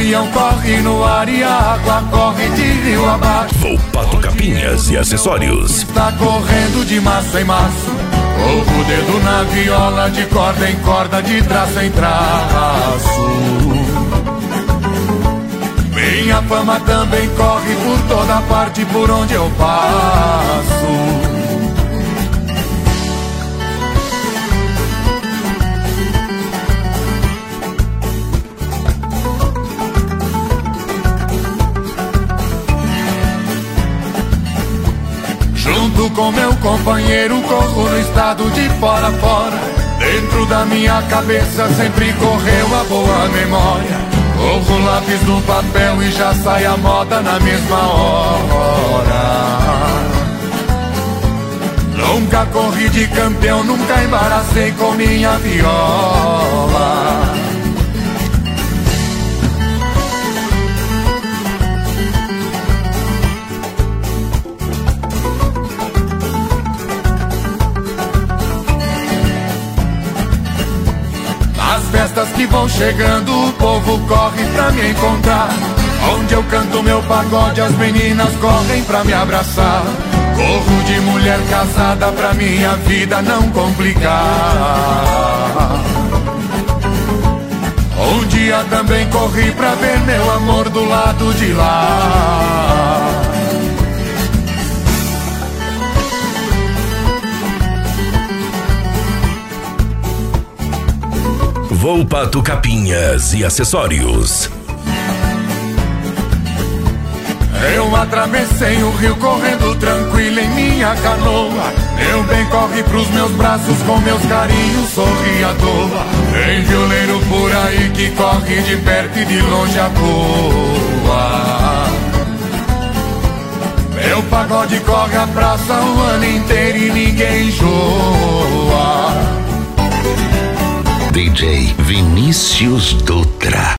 avião corre no ar e a água corre de rio abaixo. Volpato Capinhas e Acessórios. Está correndo de maço em maço, o dedo na viola, de corda em corda, de traço em traço. Minha fama também corre por toda parte por onde eu passo. Junto com meu companheiro corro no estado de fora a fora. Dentro da minha cabeça sempre correu a boa memória. Corro lápis no papel e já sai a moda na mesma hora. Nunca corri de campeão, nunca embaracei com minha viola. As festas que vão chegando, o povo corre pra me encontrar. Onde eu canto meu pagode, as meninas correm pra me abraçar. Corro de mulher casada pra minha vida não complicar. Um dia também corri pra ver meu amor do lado de lá. Volpato Capinhas e Acessórios. Eu atravessei o rio correndo tranquilo em minha canoa. Meu bem corre pros meus braços, com meus carinhos sorri à toa. Tem violeiro por aí que corre de perto e de longe à toa. Meu pagode corre a praça o ano inteiro e ninguém enjoa. DJ Vinícius Dutra.